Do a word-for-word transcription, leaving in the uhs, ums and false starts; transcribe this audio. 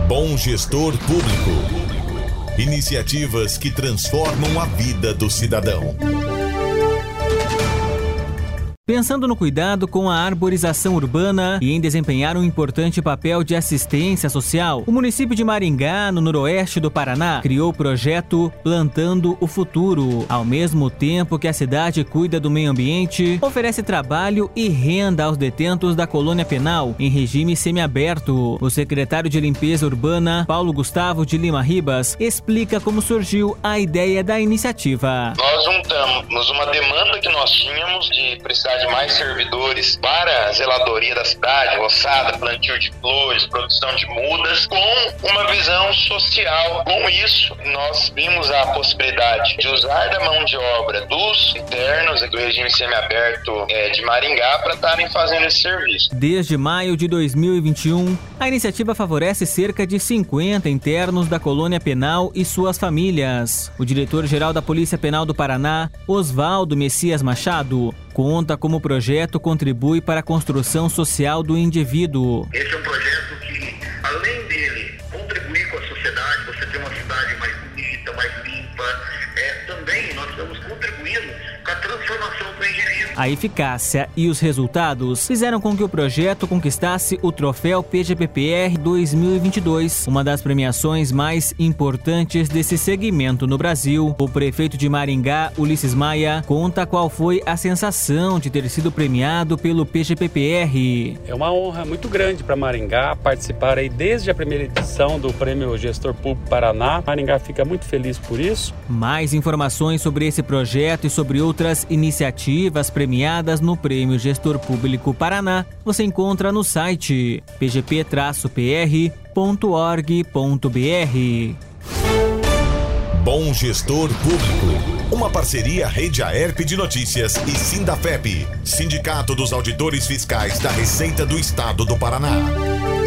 Bom Gestor Público. Iniciativas que transformam a vida do cidadão. Pensando no cuidado com a arborização urbana e em desempenhar um importante papel de assistência social, o município de Maringá, no noroeste do Paraná, criou o projeto Plantando o Futuro. Ao mesmo tempo que a cidade cuida do meio ambiente, oferece trabalho e renda aos detentos da colônia penal em regime semiaberto. O secretário de Limpeza Urbana, Paulo Gustavo de Lima Ribas, explica como surgiu a ideia da iniciativa. Nós juntamos uma demanda que nós tínhamos de precisar de mais servidores para a zeladoria da cidade, roçada, plantio de flores, produção de mudas, com uma visão social. Com isso, nós vimos a possibilidade de usar da mão de obra dos internos do regime semiaberto é, de Maringá para estarem fazendo esse serviço. Desde maio de dois mil e vinte e um, a iniciativa favorece cerca de cinquenta internos da colônia penal e suas famílias. O diretor-geral da Polícia Penal do Paraná, Oswaldo Messias Machado, conta como o projeto contribui para a construção social do indivíduo. Esse é um projeto que, além dele contribuir com a sociedade, você ter uma cidade mais bonita, mais limpa, é, também nós estamos contribuindo com a transformação do indivíduo. A eficácia e os resultados fizeram com que o projeto conquistasse o troféu P G P P R dois mil e vinte e dois, uma das premiações mais importantes desse segmento no Brasil. O prefeito de Maringá, Ulisses Maia, conta qual foi a sensação de ter sido premiado pelo P G P P R. É uma honra muito grande para Maringá participar aí desde a primeira edição do Prêmio Gestor Público Paraná. Maringá fica muito feliz por isso. Mais informações sobre esse projeto e sobre outras iniciativas premiadas no Prêmio Gestor Público Paraná você encontra no site p g p p r ponto org ponto b r. Bom Gestor Público. Uma parceria Rede Aerp de Notícias e Sindafep, Sindicato dos Auditores Fiscais da Receita do Estado do Paraná.